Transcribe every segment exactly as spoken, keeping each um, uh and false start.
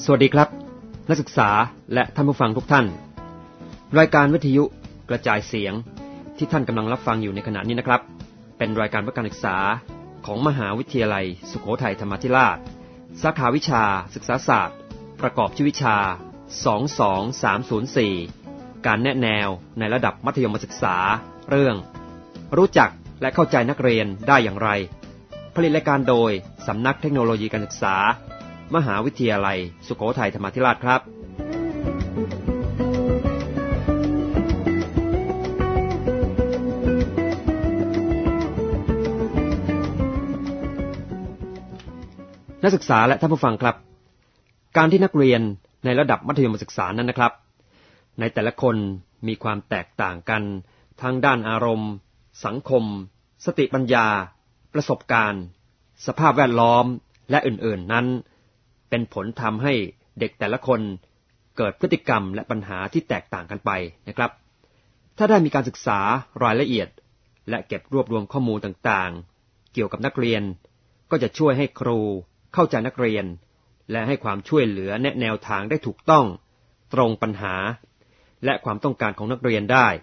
สวัสดีครับนักศึกษาและท่านผู้ฟังทุกท่านรายการวิทยุกระจายเสียงที่ท่านกำลังรับฟังอยู่ในขณะนี้นะครับเป็นรายการเพื่อการศึกษาของมหาวิทยาลัยสุโขทัยธรรมาธิราชสาขาวิชาศึกษาศาสตร์ประกอบชื่อวิชาสอง สอง สาม ศูนย์ สี่ การแนะแนวในระดับมัธยมศึกษาเรื่องรู้จักและเข้าใจนักเรียนได้อย่างไรผลิตรายการโดยสำนักเทคโนโลยีการศึกษามหาวิทยาลัยสุโขทัยธรรมาธิราชครับนักศึกษาและท่านผู้ฟังครับการที่นักเรียนในระดับมัธยมศึกษานั้นนะครับในแต่ละคนมีความแตกต่างกันทางด้านอารมณ์สังคมสติปัญญาประสบการณ์สภาพแวดล้อมและอื่นๆนั้นเป็นผลทำให้เด็กแต่ละคนเกิดพฤติกรรมและปัญหาที่แตกต่างกันไปนะครับถ้าได้มีการศึกษารายละเอียดและเก็บรวบรวมข้อมูลต่างๆเกี่ยวกับนักเรียนก็จะช่วยให้ครูเข้าใจนักเรียนและให้ความช่วยเหลือแนะแนวทางได้ถูกต้องตรงปัญหาและความต้องการของนักเรียนได้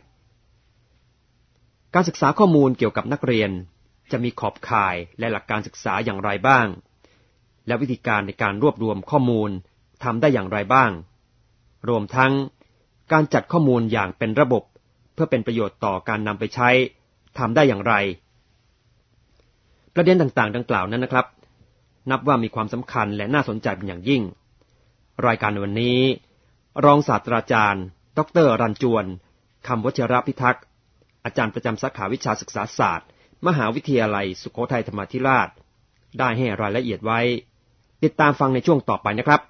การศึกษาข้อมูลเกี่ยวกับนักเรียนจะมีขอบข่ายและหลักการศึกษาอย่างไรบ้างและวิธีการในการรวบรวมข้อมูลทำได้อย่างไรบ้างรวมทั้งการจัดข้อมูลอย่างเป็นระบบเพื่อเป็นประโยชน์ต่อการนำไปใช้ทำได้อย่างไรประเด็นต่างๆดังกล่าวนั้นนะครับนับว่ามีความสำคัญและน่าสนใจเป็นอย่างยิ่งรายการวันนี้รองศาสตราจารย์ดร.รันจวนคำวชิรพิทักษ์อาจารย์ประจำสาขาวิชาศึกษาศาสตร์มหาวิทยาลัยสุโขทัยธรรมาธิราชได้ให้รายละเอียดไว้ติดตามฟังในช่วงต่อไปนะครับ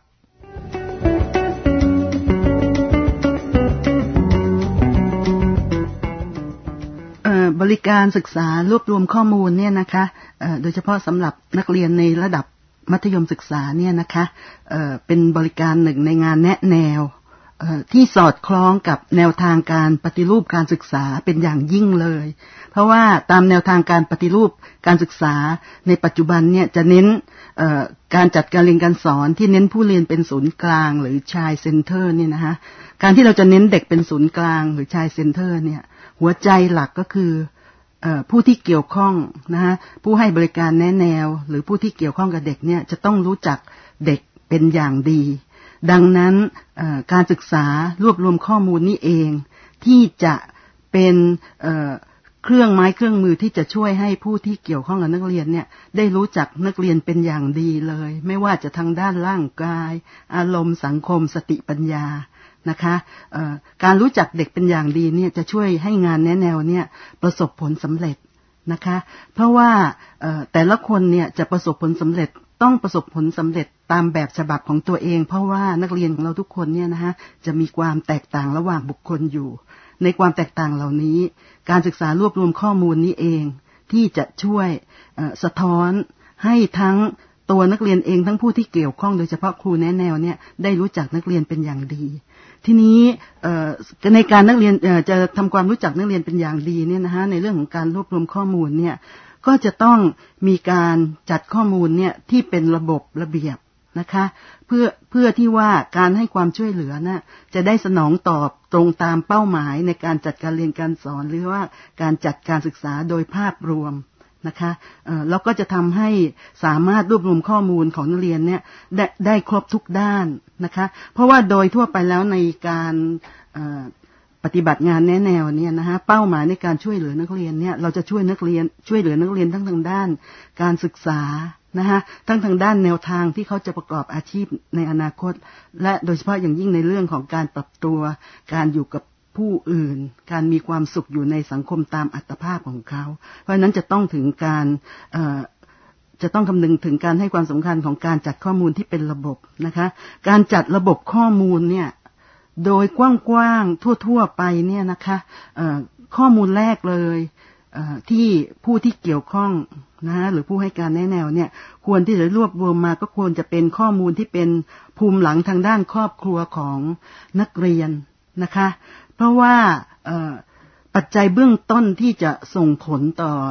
บริการศึกษารวบรวมข้อมูลเนี่ยนะคะโดยเฉพาะสำหรับนักเรียนในระดับมัธยมศึกษาเนี่ยนะคะเป็นบริการหนึ่งในงานแนะแนวที่สอดคล้องกับแนวทางการปฏิรูปการศึกษาเป็นอย่างยิ่งเลยเพราะว่าตามแนวทางการปฏิรูปการศึกษาในปัจจุบันเนี่ยจะเน้นการจัดการเรียนการสอนที่เน้นผู้เรียนเป็นศูนย์กลางหรือชายเซ็นเตอร์เนี่ยนะคะการที่เราจะเน้นเด็กเป็นศูนย์กลางหรือชายเซ็นเตอร์เนี่ยหัวใจหลักก็คือผู้ที่เกี่ยวข้องนะฮะผู้ให้บริการแนะแนวหรือผู้ที่เกี่ยวข้องกับเด็กเนี่ยจะต้องรู้จักเด็กเป็นอย่างดีดังนั้นการศึกษารวบรวมข้อมูลนี้เองที่จะเป็นเครื่องไม้เครื่องมือที่จะช่วยให้ผู้ที่เกี่ยวข้องกับนักเรียนเนี่ยได้รู้จักนักเรียนเป็นอย่างดีเลยไม่ว่าจะทางด้านร่างกายอารมณ์สังคมสติปัญญานะคะการรู้จักเด็กเป็นอย่างดีเนี่ยจะช่วยให้งานแนะแนวเนี่ยประสบผลสำเร็จนะคะเพราะว่าแต่ละคนเนี่ยจะประสบผลสำเร็จต้องประสบผลสำเร็จตามแบบฉบับของตัวเองเพราะว่านักเรียนของเราทุกคนเนี่ยนะฮะจะมีความแตกต่างระหว่างบุคคลอยู่ในความแตกต่างเหล่านี้การศึกษารวบรวมข้อมูลนี้เองที่จะช่วยสะท้อนให้ทั้งตัวนักเรียนเองทั้งผู้ที่เกี่ยวข้องโดยเฉพาะครูแนะแนวเนี่ยได้รู้จักนักเรียนเป็นอย่างดีทีนี้ในการนักเรียนจะทำความรู้จักนักเรียนเป็นอย่างดีเนี่ยนะฮะในเรื่องของการรวบรวมข้อมูลเนี่ยก็จะต้องมีการจัดข้อมูลเนี่ยที่เป็นระบบระเบียบนะคะเพื่อเพื่อที่ว่าการให้ความช่วยเหลือน่ะจะได้สนองตอบตรงตามเป้าหมายในการจัดการเรียนการสอนหรือว่าการจัดการศึกษาโดยภาพรวมนะคะแล้วก็จะทำให้สามารถรวบรวมข้อมูลของนักเรียนเนี่ยได้ได้ครบทุกด้านนะคะเพราะว่าโดยทั่วไปแล้วในการปฏิบัติงานแนะแนวเนี่ยนะฮะเป้าหมายในการช่วยเหลือนักเรียนเนี่ยเราจะช่วยนักเรียนช่วยเหลือนักเรียนทั้งทางด้านการศึกษานะฮะทั้งทางด้านแนวทางที่เขาจะประกอบอาชีพในอนาคตและโดยเฉพาะอย่างยิ่งในเรื่องของการปรับตัวการอยู่กับผู้อื่นการมีความสุขอยู่ในสังคมตามอัตภาพของเขาเพราะฉะนั้นจะต้องถึงการจะต้องคำนึงถึงการให้ความสำคัญของการจัดข้อมูลที่เป็นระบบนะคะการจัดระบบข้อมูลเนี่ยโดยกว้างๆทั่วๆไปเนี่ยนะคะข้อมูลแรกเลยที่ผู้ที่เกี่ยวข้องนะฮะหรือผู้ให้การแนะแนวเนี่ยควรที่จะรวบรวมมาก็ควรจะเป็นข้อมูลที่เป็นภูมิหลังทางด้านครอบครัวของนักเรียนนะคะเพราะว่าปัจจัยเบื้องต้นที่จะส่งผลต่อ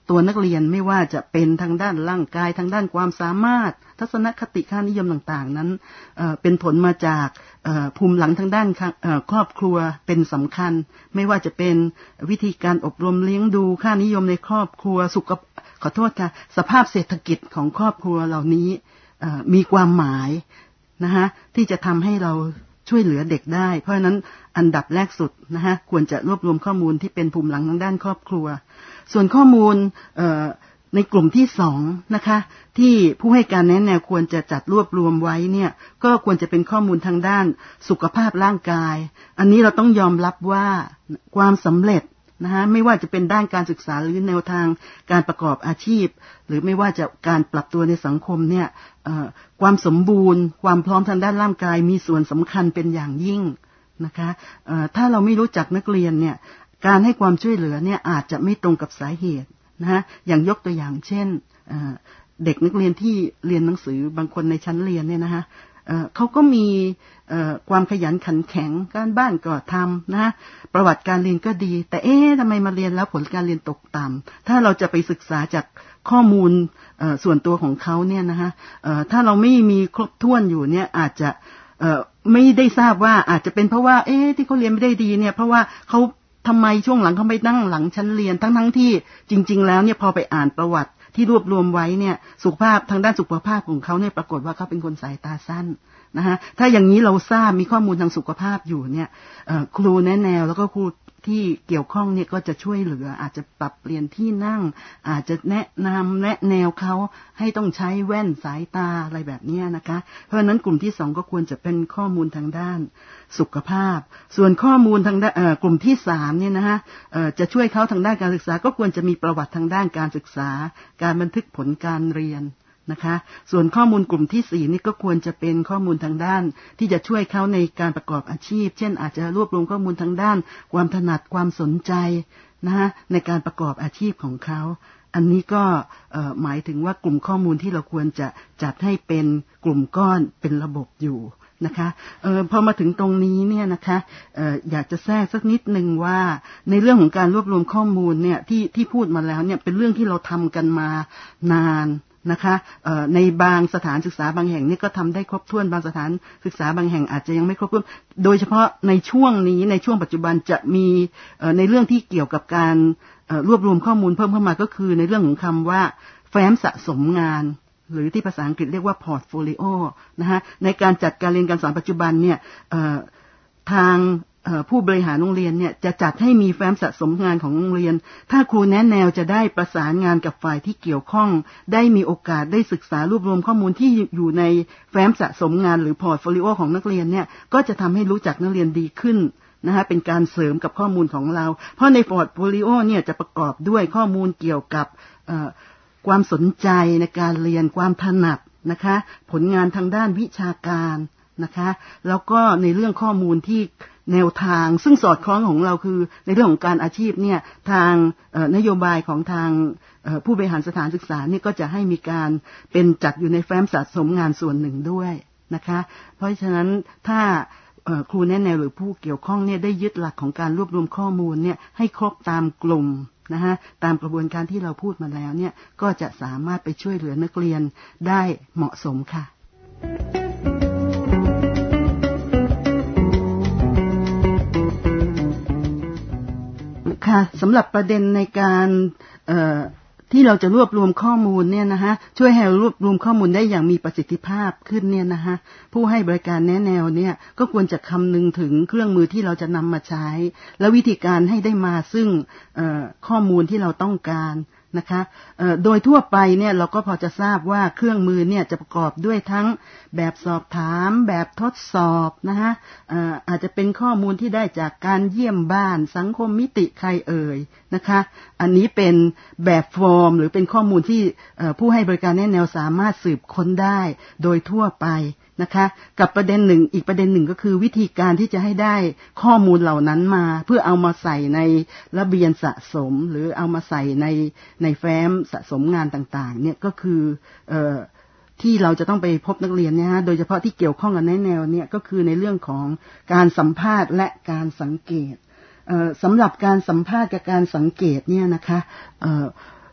ตัวนักเรียนไม่ว่าจะเป็นทางด้านร่างกายทางด้านความสามารถทัศนคติค่านิยมต่างๆนั้นเอ่อเป็นผลมาจากเอ่อภูมิหลังทางด้านเอ่อครอบครัวเป็นสำคัญไม่ว่าจะเป็นวิธีการอบรมเลี้ยงดูค่านิยมในครอบครัวสุขขอโทษค่ะสภาพเศรษฐกิจของครอบครัวเหล่านี้เอ่อมีความหมายนะฮะที่จะทำให้เราช่วยเหลือเด็กได้เพราะฉะนั้นอันดับแรกสุดนะฮะควรจะรวบรวมข้อมูลที่เป็นภูมิหลังทางด้านครอบครัวส่วนข้อมูลเอ่อในกลุ่มที่สองนะคะที่ผู้ให้การแนะแนวควรจะจัดรวบรวมไว้เนี่ยก็ควรจะเป็นข้อมูลทางด้านสุขภาพร่างกายอันนี้เราต้องยอมรับว่าความสำเร็จนะฮะไม่ว่าจะเป็นด้านการศึกษาหรือแนวทางการประกอบอาชีพหรือไม่ว่าจะการปรับตัวในสังคมเนี่ยความสมบูรณ์ความพร้อมทางด้านร่างกายมีส่วนสำคัญเป็นอย่างยิ่งนะคะถ้าเราไม่รู้จักนักเรียนเนี่ยการให้ความช่วยเหลือเนี่ยอาจจะไม่ตรงกับสาเหตุนะฮะอย่างยกตัวอย่างเช่นเด็กนักเรียนที่เรียนหนังสือบางคนในชั้นเรียนเนี่ยนะฮะเขาก็มีความขยันขันแข็งการบ้านก็ทำนะประวัติการเรียนก็ดีแต่เอ๊ะทำไมมาเรียนแล้วผลการเรียนตกต่ำถ้าเราจะไปศึกษาจากข้อมูลส่วนตัวของเขาเนี่ยนะฮะถ้าเราไม่มีครบถ้วนอยู่เนี่ยอาจจะไม่ได้ทราบว่าอาจจะเป็นเพราะว่าเอ๊ะที่เขาเรียนไม่ได้ดีเนี่ยเพราะว่าเขาทำไมช่วงหลังเขาไปนั่งหลังชั้นเรียนทั้งทั้งที่จริงๆแล้วเนี่ยพอไปอ่านประวัติที่รวบรวมไว้เนี่ยสุขภาพทางด้านสุขภาพของเขาเนี่ยปรากฏว่าเขาเป็นคนสายตาสั้นนะฮะถ้าอย่างนี้เราทราบมีข้อมูลทางสุขภาพอยู่เนี่ยครูแนะแนวแล้วก็ครูที่เกี่ยวข้องเนี่ยก็จะช่วยเหลืออาจจะปรับเปลี่ยนที่นั่งอาจจะแนะนำแนะแนวเขาให้ต้องใช้แว่นสายตาอะไรแบบนี้นะคะเพราะฉะนั้นกลุ่มที่สองก็ควรจะเป็นข้อมูลทางด้านสุขภาพส่วนข้อมูลทางด้านกลุ่มที่สามเนี่ยนะฮะจะช่วยเขาทางด้านการศึกษาก็ควรจะมีประวัติทางด้านการศึกษาการบันทึกผลการเรียนนะคะส่วนข้อมูลกลุ่มที่สี่นี่ก็ควรจะเป็นข้อมูลทางด้านที่จะช่วยเขาในการประกอบอาชีพเช่นอาจจะรวบรวมข้อมูลทางด้านความถนัดความสนใจนะฮะในการประกอบอาชีพของเขาอันนี้ก็หมายถึงว่ากลุ่มข้อมูลที่เราควรจะจัดให้เป็นกลุ่มก้อนเป็นระบบอยู่นะคะเอ่อพอมาถึงตรงนี้เนี่ยนะคะเอ่ออยากจะแทรกสักนิดนึงว่าในเรื่องของการรวบรวมข้อมูลเนี่ยที่ที่พูดมาแล้วเนี่ยเป็นเรื่องที่เราทำกันมานานนะคะในบางสถานศึกษาบางแห่งนี่ก็ทำได้ครบถ้วนบางสถานศึกษาบางแห่งอาจจะยังไม่ครบถ้วนโดยเฉพาะในช่วงนี้ในช่วงปัจจุบันจะมีในเรื่องที่เกี่ยวกับการรวบรวมข้อมูลเพิ่มเข้ามาก็คือในเรื่องของคำว่าแฟ้มสะสมงานหรือที่ภาษาอังกฤษเรียกว่าพอร์ตโฟลิโอนะฮะในการจัดการเรียนการสอนปัจจุบันเนี่ยทางผู้บริหารโรงเรียนเนี่ยจะจัดให้มีแฟ้มสะสมงานของโรงเรียนถ้าครูแนะแนวจะได้ประสานงานกับฝ่ายที่เกี่ยวข้องได้มีโอกาสได้ศึกษารวบรวมข้อมูลที่อยู่ในแฟ้มสะสมงานหรือพอร์ตโฟลิโอของนักเรียนเนี่ยก็จะทำให้รู้จักนักเรียนดีขึ้นนะฮะเป็นการเสริมกับข้อมูลของเราเพราะในพอร์ตโฟลิโอเนี่ยจะประกอบด้วยข้อมูลเกี่ยวกับความสนใจในการเรียนความถนัดนะคะผลงานทางด้านวิชาการนะคะแล้วก็ในเรื่องข้อมูลที่แนวทางซึ่งสอดคล้องของเราคือในเรื่องของการอาชีพเนี่ยทางนโยบายของทางผู้บริหารสถานศึกษาเนี่ยก็จะให้มีการเป็นจัดอยู่ในแฟ้มสะสมงานส่วนหนึ่งด้วยนะคะเพราะฉะนั้นถ้าครูแนะแนวหรือผู้เกี่ยวข้องเนี่ยได้ยึดหลักของการรวบรวมข้อมูลเนี่ยให้ครบตามกลุ่มนะฮะตามกระบวนการที่เราพูดมาแล้วเนี่ยก็จะสามารถไปช่วยเหลือนักเรียนได้เหมาะสมค่ะค่ะสำหรับประเด็นในการที่เราจะรวบรวมข้อมูลเนี่ยนะฮะช่วยให้รวบรวมข้อมูลได้อย่างมีประสิทธิภาพขึ้นเนี่ยนะฮะผู้ให้บริการแนะแนวเนี่ยก็ควรจะคำนึงถึงเครื่องมือที่เราจะนำมาใช้และวิธีการให้ได้มาซึ่งข้อมูลที่เราต้องการนะคะโดยทั่วไปเนี่ยเราก็พอจะทราบว่าเครื่องมือเนี่ยจะประกอบด้วยทั้งแบบสอบถามแบบทดสอบนะฮะอาจจะเป็นข้อมูลที่ได้จากการเยี่ยมบ้านสังคมมิติใครเอ่ยนะคะอันนี้เป็นแบบฟอร์มหรือเป็นข้อมูลที่ผู้ให้บริการแนะแนวสามารถสืบค้นได้โดยทั่วไปนะคะกับประเด็นหนึ่งอีกประเด็นหนึ่งก็คือวิธีการที่จะให้ได้ข้อมูลเหล่านั้นมาเพื่อเอามาใส่ในระเบียนสะสมหรือเอามาใส่ในในแฟ้มสะสมงานต่างๆเนี่ยก็คือเอ่อที่เราจะต้องไปพบนักเรียนเนี่ยฮะโดยเฉพาะที่เกี่ยวข้องกับแนวเนี่ยก็คือในเรื่องของการสัมภาษณ์และการสังเกตเอ่อสำหรับการสัมภาษณ์กับการสังเกตเนี่ยนะคะเอ่อ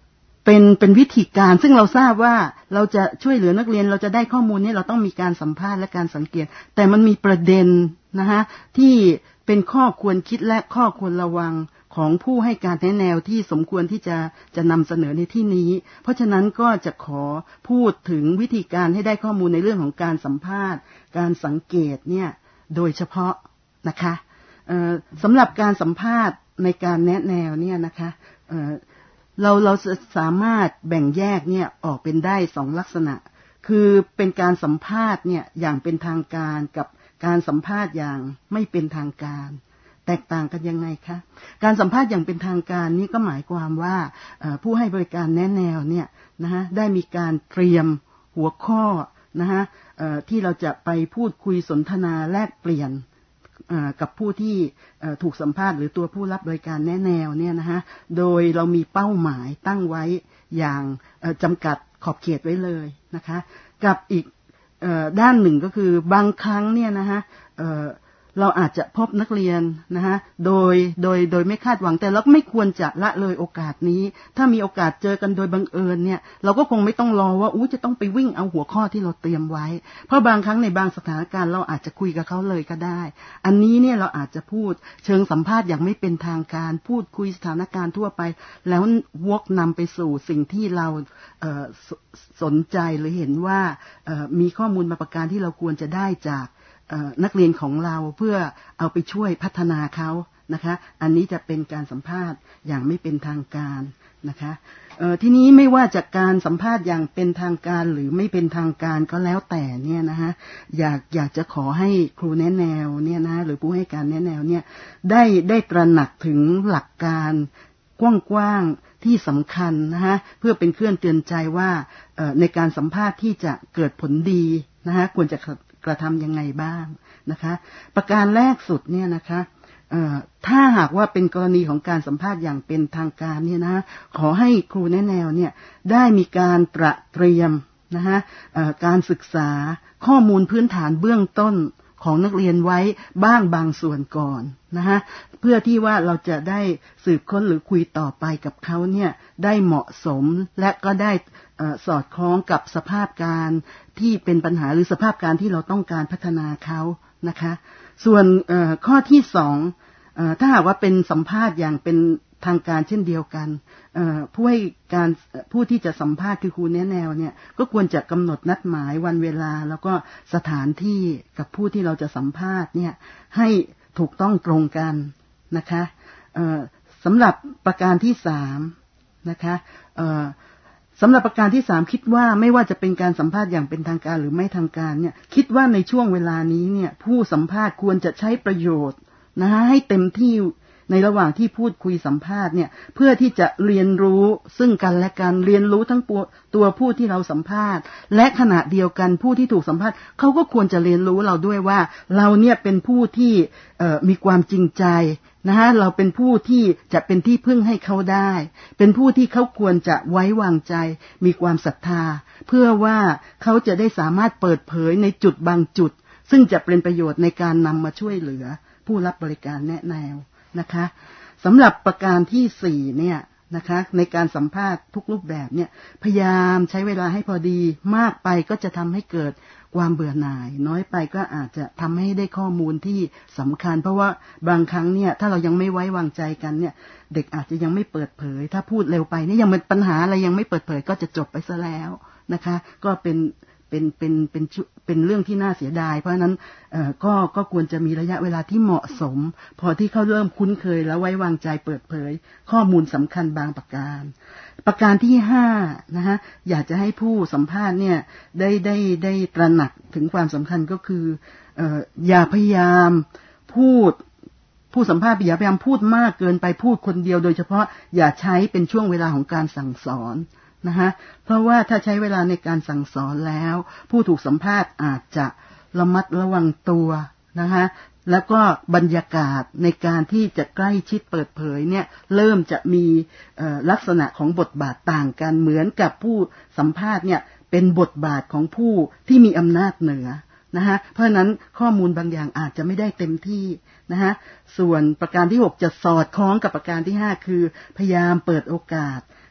เป็นเป็นวิธีการซึ่งเราทราบว่าเราจะช่วยเหลือนักเรียนเราจะได้ข้อมูลนี้เราต้องมีการสัมภาษณ์และการสังเกตแต่มันมีประเด็นนะฮะที่เป็นข้อควรคิดและข้อควรระวังของผู้ให้การแนะแนวที่สมควรที่จะจะนำเสนอในที่นี้เพราะฉะนั้นก็จะขอพูดถึงวิธีการให้ได้ข้อมูลในเรื่องของการสัมภาษณ์การสังเกตเนี่ยโดยเฉพาะนะคะสำหรับการสัมภาษณ์ในการแนะแนวเนี่ยนะคะเอ่อเราเราสามารถแบ่งแยกเนี่ยออกเป็นได้สองลักษณะคือเป็นการสัมภาษณ์เนี่ยอย่างเป็นทางการกับการสัมภาษณ์อย่างไม่เป็นทางการแตกต่างกันยังไงคะการสัมภาษณ์อย่างเป็นทางการนี่ก็หมายความว่าผู้ให้บริการแนะแนวเนี่ยนะฮะได้มีการเตรียมหัวข้อนะฮะที่เราจะไปพูดคุยสนทนาแลกเปลี่ยนกับผู้ที่ถูกสัมภาษณ์หรือตัวผู้รับบริการแนะแนวเนี่ยนะฮะโดยเรามีเป้าหมายตั้งไว้อย่างจำกัดขอบเขตไว้เลยนะคะกับอีกด้านหนึ่งก็คือบางครั้งเนี่ยนะฮะเราอาจจะพบนักเรียนนะฮะโดยโดยโดยไม่คาดหวังแต่เราไม่ควรจะละเลยโอกาสนี้ถ้ามีโอกาสเจอกันโดยบังเอิญเนี่ยเราก็คงไม่ต้องรอว่าอู้จะต้องไปวิ่งเอาหัวข้อที่เราเตรียมไว้เพราะบางครั้งในบางสถานการณ์เราอาจจะคุยกับเขาเลยก็ได้อันนี้เนี่ยเราอาจจะพูดเชิงสัมภาษณ์อย่างไม่เป็นทางการพูดคุยสถานการณ์ทั่วไปแล้ววกนำไปสู่สิ่งที่เราเอ่อสนใจหรือเห็นว่าเอ่อมีข้อมูลมาประการที่เราควรจะได้จากนักเรียนของเราเพื่อเอาไปช่วยพัฒนาเขานะคะอันนี้จะเป็นการสัมภาษณ์อย่างไม่เป็นทางการนะคะทีนี้ไม่ว่าจากการสัมภาษณ์อย่างเป็นทางการหรือไม่เป็นทางการก็แล้วแต่เนี่ยนะคะอยากอยากจะขอให้ครูแนะแนวเนี่ยนะหรือผู้ให้การแนะแนวเนี่ยได้ได้ตระหนักถึงหลักการกว้างๆที่สำคัญนะคะเพื่อเป็นเครื่องเตือนใจว่าในการสัมภาษณ์ที่จะเกิดผลดีนะคะควรจะกระทำยังไงบ้างนะคะประการแรกสุดเนี่ยนะคะถ้าหากว่าเป็นกรณีของการสัมภาษณ์อย่างเป็นทางการเนี่ยนะขอให้ครูแนะแนวเนี่ยได้มีการตระเตรียมนะคะการศึกษาข้อมูลพื้นฐานเบื้องต้นของนักเรียนไว้บ้างบางส่วนก่อนนะคะเพื่อที่ว่าเราจะได้สืบค้นหรือคุยต่อไปกับเขาเนี่ยได้เหมาะสมและก็ได้สอดคล้องกับสภาพการที่เป็นปัญหาหรือสภาพการที่เราต้องการพัฒนาเขานะคะส่วนข้อที่สองถ้าหากว่าเป็นสัมภาษณ์อย่างเป็นทางการเช่นเดียวกันผู้ให้การผู้ที่จะสัมภาษณ์คือครูแนะแนวเนี่ยก็ควรจะกำหนดนัดหมายวันเวลาแล้วก็สถานที่กับผู้ที่เราจะสัมภาษณ์เนี่ยให้ถูกต้องตรงกันนะคะสำหรับประการที่สามนะคะสำหรับประการที่สามคิดว่าไม่ว่าจะเป็นการสัมภาษณ์อย่างเป็นทางการหรือไม่ทางการเนี่ยคิดว่าในช่วงเวลานี้เนี่ยผู้สัมภาษณ์ควรจะใช้ประโยชน์นะฮะให้เต็มที่ในระหว่างที่พูดคุยสัมภาษณ์เนี่ยเพื่อที่จะเรียนรู้ซึ่งกันและกันเรียนรู้ทั้งตัวผู้ที่เราสัมภาษณ์และขณะเดียวกันผู้ที่ถูกสัมภาษณ์เขาก็ควรจะเรียนรู้เราด้วยว่าเราเนี่ยเป็นผู้ที่มีความจริงใจนะฮะเราเป็นผู้ที่จะเป็นที่พึ่งให้เขาได้เป็นผู้ที่เขาควรจะไว้วางใจมีความศรัทธาเพื่อว่าเขาจะได้สามารถเปิดเผยในจุดบางจุดซึ่งจะเป็นประโยชน์ในการนำมาช่วยเหลือผู้รับบริการแนะแนวนะคะสำหรับประการที่สี่เนี่ยนะคะในการสัมภาษณ์ทุกรูปแบบเนี่ยพยายามใช้เวลาให้พอดีมากไปก็จะทำให้เกิดความเบื่อหน่ายน้อยไปก็อาจจะทำให้ได้ข้อมูลที่สำคัญเพราะว่าบางครั้งเนี่ยถ้าเรายังไม่ไว้วางใจกันเนี่ยเด็กอาจจะยังไม่เปิดเผยถ้าพูดเร็วไปเนี่ยยังเป็นปัญหาอะไรยังไม่เปิดเผยก็จะจบไปซะแล้วนะคะก็เป็นเป็นเป็นเป็นเป็นเรื่องที่น่าเสียดายเพราะฉะนั้นเอ่อก็ก็ควรจะมีระยะเวลาที่เหมาะสมพอที่เขาเริ่มคุ้นเคยแล้วไว้วางใจเปิดเผยข้อมูลสำคัญบางประการประการที่ห้านะฮะอยากจะให้ผู้สัมภาษณ์เนี่ยได้ได้ได้ตระหนักถึงความสำคัญก็คือเอ่ออย่าพยายามพูดผู้สัมภาษณ์อย่าพยายามพูดมากเกินไปพูดคนเดียวโดยเฉพาะอย่าใช้เป็นช่วงเวลาของการสั่งสอนนะฮะเพราะว่าถ้าใช้เวลาในการสั่งสอนแล้วผู้ถูกสัมภาษณ์อาจจะระมัดระวังตัวนะฮะแล้วก็บรรยากาศในการที่จะใกล้ชิดเปิดเผยเนี่ยเริ่มจะมีลักษณะของบทบาทต่างกันเหมือนกับผู้สัมภาษณ์เนี่ยเป็นบทบาทของผู้ที่มีอำนาจเหนือนะฮะเพราะฉะนั้นข้อมูลบางอย่างอาจจะไม่ได้เต็มที่นะฮะส่วนประการที่หกจะสอดคล้องกับประการที่ห้าคือพยายามเปิดโอกาส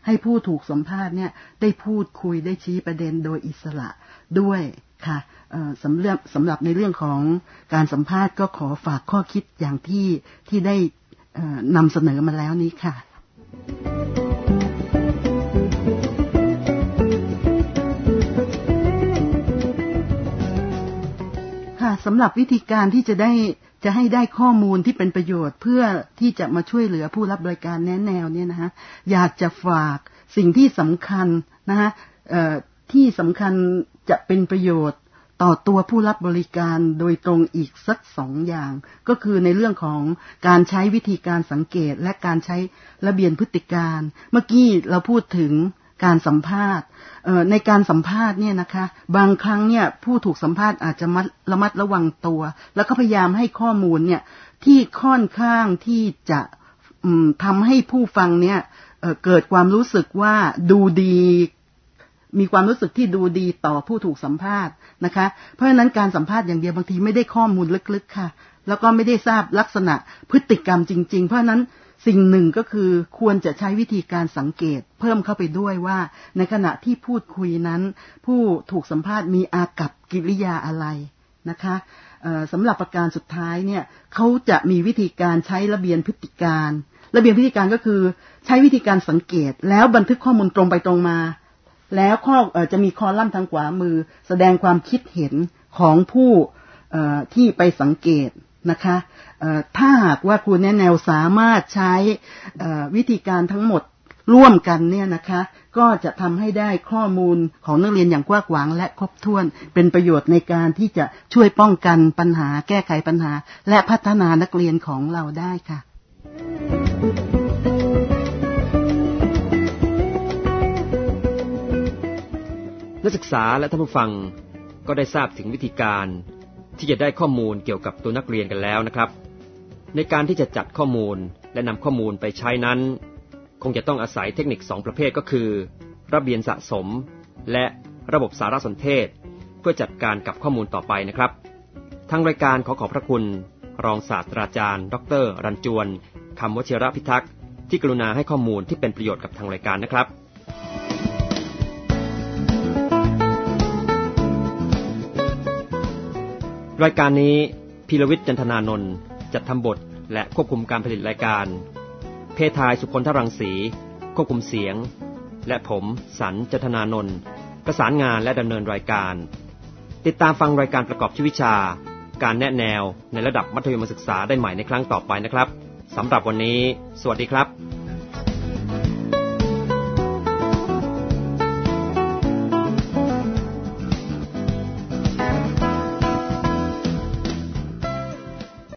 ให้ผู้ถูกสัมภาษณ์เนี่ยได้พูดคุยได้ชี้ประเด็นโดยอิสระด้วยค่ะสำหรับสำหรับในเรื่องของการสัมภาษณ์ก็ขอฝากข้อคิดอย่างที่ที่ได้นำเสนอมาแล้วนี้ค่ะค่ะสำหรับวิธีการที่จะได้จะให้ได้ข้อมูลที่เป็นประโยชน์เพื่อที่จะมาช่วยเหลือผู้รับบริการแนะแนวเนี่ยนะคะอยากจะฝากสิ่งที่สำคัญนะคะที่สำคัญจะเป็นประโยชน์ต่อตัวผู้รับบริการโดยตรงอีกสักสองอย่างก็คือในเรื่องของการใช้วิธีการสังเกตและการใช้ระเบียบพฤติการเมื่อกี้เราพูดถึงการสัมภาษณ์ในการสัมภาษณ์เนี่ยนะคะบางครั้งเนี่ยผู้ถูกสัมภาษณ์อาจจะระมัดระวังตัวแล้วก็พยายามให้ข้อมูลเนี่ยที่ค่อนข้างที่จะทำให้ผู้ฟังเนี่ยเกิดความรู้สึกว่าดูดีมีความรู้สึกที่ดูดีต่อผู้ถูกสัมภาษณ์นะคะเพราะฉะนั้นการสัมภาษณ์อย่างเดียวบางทีไม่ได้ข้อมูลลึกๆค่ะแล้วก็ไม่ได้ทราบลักษณะพฤติกรรมจริงๆเพราะฉะนั้นสิ่งหนึ่งก็คือควรจะใช้วิธีการสังเกตเพิ่มเข้าไปด้วยว่าในขณะที่พูดคุยนั้นผู้ถูกสัมภาษณ์มีอากัปกิริยาอะไรนะคะสำหรับประการสุดท้ายเนี่ยเขาจะมีวิธีการใช้ระเบียบพฤติการระเบียบพฤติการก็คือใช้วิธีการสังเกตแล้วบันทึกข้อมูลตรงไปตรงมาแล้วข้อจะมีคอลัมน์ทางขวามือแสดงความคิดเห็นของผู้ที่ไปสังเกตนะคะถ้าหากว่าครูแนะแนวสามารถใช้วิธีการทั้งหมดร่วมกันเนี่ยนะคะก็จะทำให้ได้ข้อมูลของนักเรียนอย่างกว้างขวางและครบถ้วนเป็นประโยชน์ในการที่จะช่วยป้องกันปัญหาแก้ไขปัญหาและพัฒนานักเรียนของเราได้ค่ะนักศึกษาและท่านผู้ฟังก็ได้ทราบถึงวิธีการที่จะได้ข้อมูลเกี่ยวกับตัวนักเรียนกันแล้วนะครับในการที่จะจัดข้อมูลและนำข้อมูลไปใช้นั้นคงจะต้องอาศัยเทคนิคสองประเภทก็คือระเบียบสะสมและระบบสารสนเทศเพื่อจัดการกับข้อมูลต่อไปนะครับทางรายการขอขอบพระคุณรองศาสตราจารย์ดรรัญจวนคำวชิรพิทักษ์ที่กรุณาให้ข้อมูลที่เป็นประโยชน์กับทางรายการนะครับรายการนี้พีรวิทย์จันทนานนท์จัดทำบทและควบคุมการผลิตรายการเพทายสุคนทรังสีควบคุมเสียงและผมสันจันทนานนท์ประสานงานและดำเนินรายการติดตามฟังรายการประกอบชีววิชาการแนะแนวในระดับมัธยมศึกษาได้ใหม่ในครั้งต่อไปนะครับสำหรับวันนี้สวัสดีครับ